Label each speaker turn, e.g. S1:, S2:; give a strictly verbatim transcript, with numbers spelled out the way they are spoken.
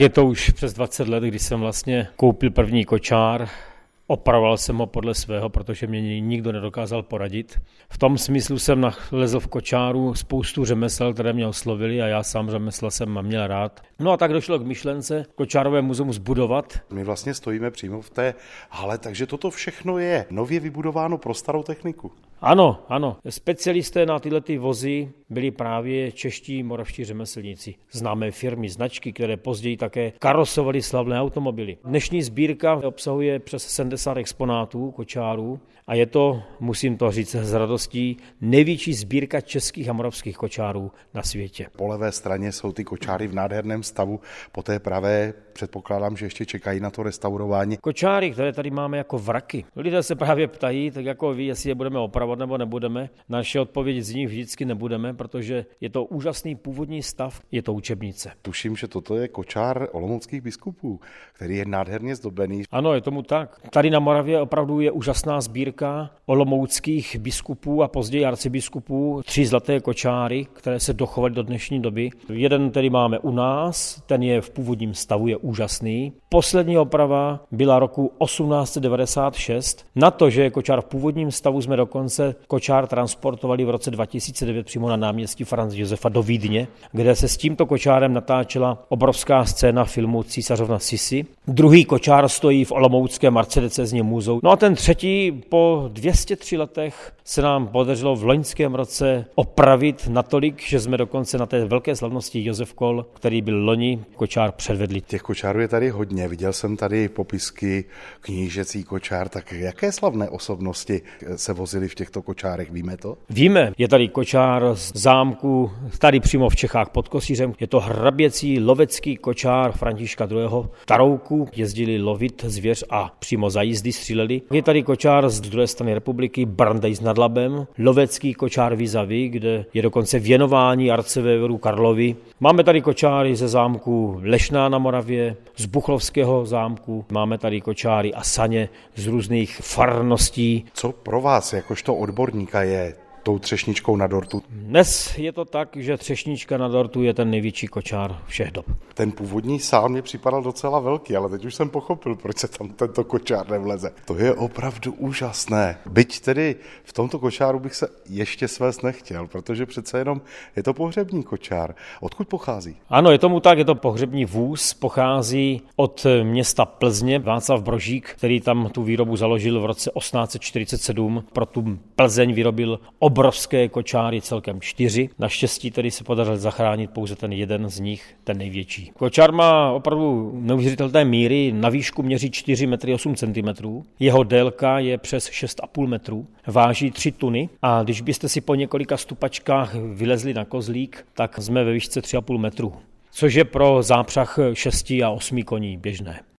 S1: Je to už přes dvacet let, kdy jsem vlastně koupil první kočár. Opravoval jsem ho podle svého, protože mě nikdo nedokázal poradit. V tom smyslu jsem nalezl v kočáru spoustu řemesel, které mě oslovili a já sám řemesla jsem měl rád. No a tak došlo k myšlence kočárové muzeum zbudovat.
S2: My vlastně stojíme přímo v té hale, takže toto všechno je nově vybudováno pro starou techniku.
S1: Ano, ano. Specialisté na tyhle ty vozy byli právě čeští moravští řemeslníci. Známé firmy, značky, které později také karosovaly slavné automobily. Dnešní sbírka obsahuje přes sedmdesát exponátů kočárů a je to, musím to říct s radostí, největší sbírka českých a moravských kočárů na světě.
S2: Po levé straně jsou ty kočáry v nádherném stavu, po té pravé předpokládám, že ještě čekají na to restaurování.
S1: Kočáry, které tady máme jako vraky. Lidé se právě ptají, tak jako ví, jestli je budeme opravovat nebo nebudeme. Naše odpověď z nich vždycky nebudeme, protože je to úžasný původní stav, je to učebnice.
S2: Tuším, že toto je kočár olomouckých biskupů, který je nádherně zdobený.
S1: Ano, je tomu tak. Tady na Moravě opravdu je úžasná sbírka olomouckých biskupů a později arcibiskupů. Tři zlaté kočáry, které se dochovaly do dnešní doby. Jeden tedy máme u nás, ten je v původním stavu, je úžasný. Poslední oprava byla roku osmnáct set devadesát šest. Na to, že je kočár v původním stavu, jsme dokonce kočár transportovali v roce dva tisíce devět přímo na náměstí Franz Josefa do Vídně, kde se s tímto kočárem natáčela obrovská scéna filmu Císařovna Sisi. Druhý kočár stojí v olomouckém Mercedesním muzeu. No a ten třetí po dvě stě tři letech se nám podařilo v loňském roce opravit natolik, že jsme dokonce na té velké slavnosti Josef Kol, který byl loni, kočár předvedli.
S2: Těch kočárů je tady hodně. Viděl jsem tady popisky knížecí kočár. Tak jaké slavné osobnosti se vozily v těchto kočárech, víme to?
S1: Víme, je tady kočár z zámku, tady přímo v Čechách pod Kosířem. Je to hraběcí lovecký kočár Františka druhého. Tarouku jezdili lovit zvěř a přímo za jízdy stříleli. Je tady kočár z druhé strany republiky, Brandejs nad Labem, lovecký kočár vis-a-vis, kde je dokonce věnování arcivévodu Karlovi. Máme tady kočáry ze zámku Lešná na Moravě, z Buchlovského zámku. Máme tady kočáry a saně z různých farností.
S2: Co pro vás, jakožto odborníka, je tou třešničkou na dortu?
S1: Dnes je to tak, že třešnička na dortu je ten největší kočár všech dob.
S2: Ten původní sál mi připadal docela velký, ale teď už jsem pochopil, proč se tam tento kočár nevleze. To je opravdu úžasné. Byť tedy v tomto kočáru bych se ještě svést nechtěl, protože přece jenom je to pohřební kočár. Odkud pochází?
S1: Ano, je tomu tak, je to pohřební vůz, pochází od města Plzně. Václav Brožík, který tam tu výrobu založil v roce osmnáct set čtyřicet sedm, pro tu Plzeň vyrobil obrovské kočáry, celkem čtyři. Naštěstí tedy se podařilo zachránit pouze ten jeden z nich, ten největší. Kočár má opravdu neuvěřitelné míry, na výšku měří čtyři metry osm centimetrů, jeho délka je přes šest a půl metru, váží tři tuny a když byste si po několika stupačkách vylezli na kozlík, tak jsme ve výšce tři a půl metru, což je pro zápřah šesti a osmi koní běžné.